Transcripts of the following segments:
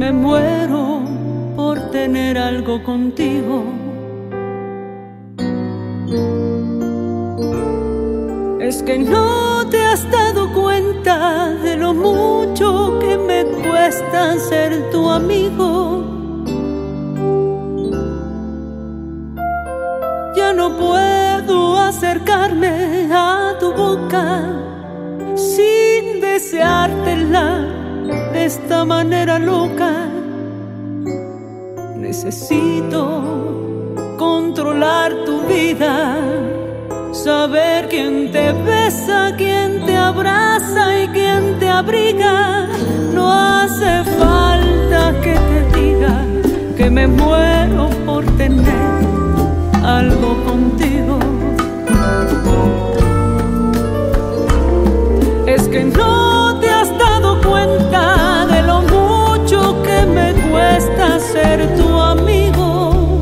me muero por tener algo contigo. Es que no te has dado cuenta de lo mucho que me cuesta ser tu amigo. Ya no puedo acercarme a tu boca sin deseártela de esta manera loca. Necesito controlar tu vida, saber quién te besa, quién te abraza y quién te abriga. No hace falta que te diga que me muero por tener algo contigo. Es que no te has dado cuenta de lo mucho que me cuesta ser tu amigo.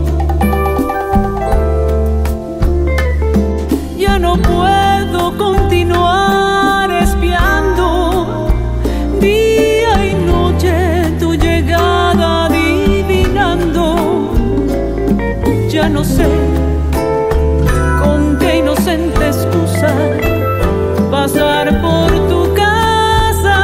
Ya no puedo continuar espiando día y noche tu llegada adivinando. Ya no sé con qué inocente excusa pasar por tu casa.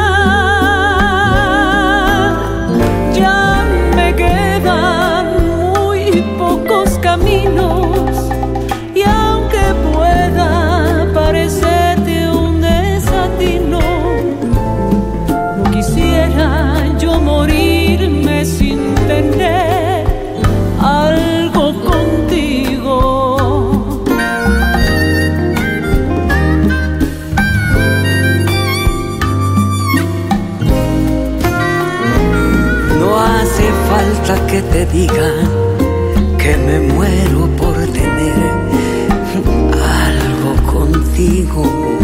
Ya me quedan muy pocos caminos y aunque pueda parecerte un desatino, no quisiera yo morirme sin tener algo contigo. No hace falta que te diga que me muero por tener algo contigo.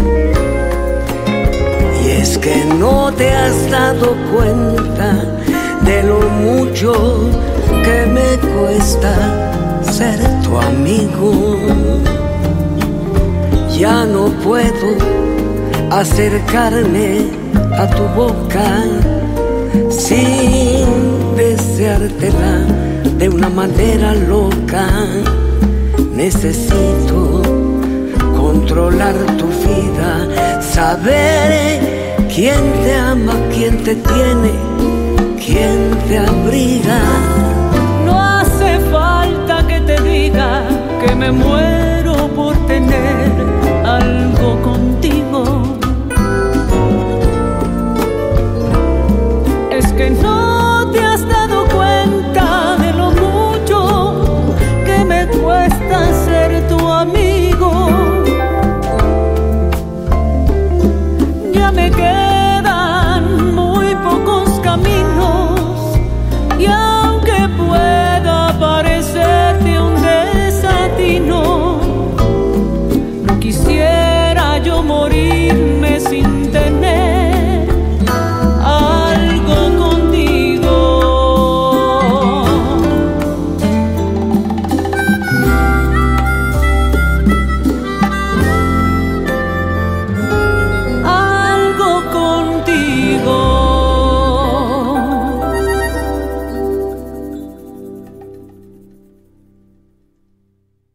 Y es que no te has dado cuenta de lo mucho que me cuesta ser tu amigo. Ya no puedo acercarme a tu boca sin deseártela de una manera loca. Necesito controlar tu vida, saber quién te ama, quién te tiene, quién te abriga.